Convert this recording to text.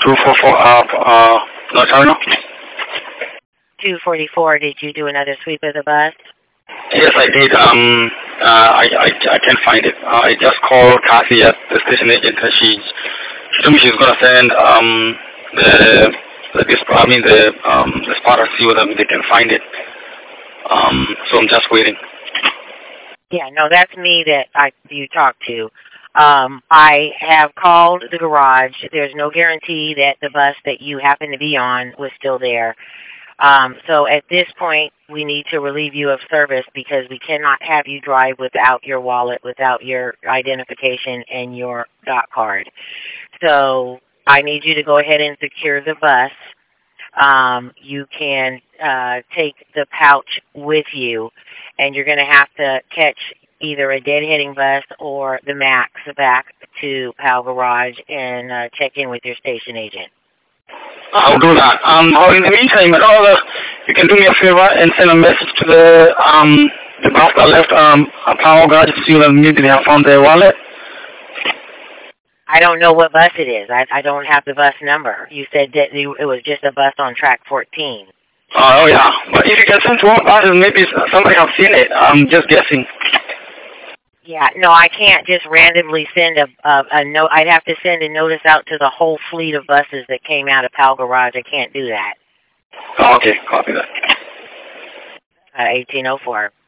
244 North Terminal. 244, did you do another sweep of the bus? Yes, I did. I can't find it. I just called Cassie at the station agent. She told me she's gonna send the spotter see whether they can find it. So I'm just waiting. Yeah, no, that's me that you talked to. I have called the garage. There's no guarantee that the bus that you happen to be on was still there. So at this point, we need to relieve you of service because we cannot have you drive without your wallet, without your identification and your dot card. So I need you to go ahead and secure the bus. You can take the pouch with you, and you're going to have to catch either a deadheading bus or the MAX back to Powell Garage and check in with your station agent. I'll do that. In the meantime, you can do me a favor and send a message to the bus that left Powell Garage to see whether they have found their wallet. I don't know what bus it is. I don't have the bus number. You said that it was just a bus on track 14. Oh, yeah. But if you can send to one buses, maybe somebody have seen it. I'm just guessing. Yeah, no, I can't just randomly send a note. I'd have to send a notice out to the whole fleet of buses that came out of Powell Garage. I can't do that. Oh, okay. Copy that. 1804.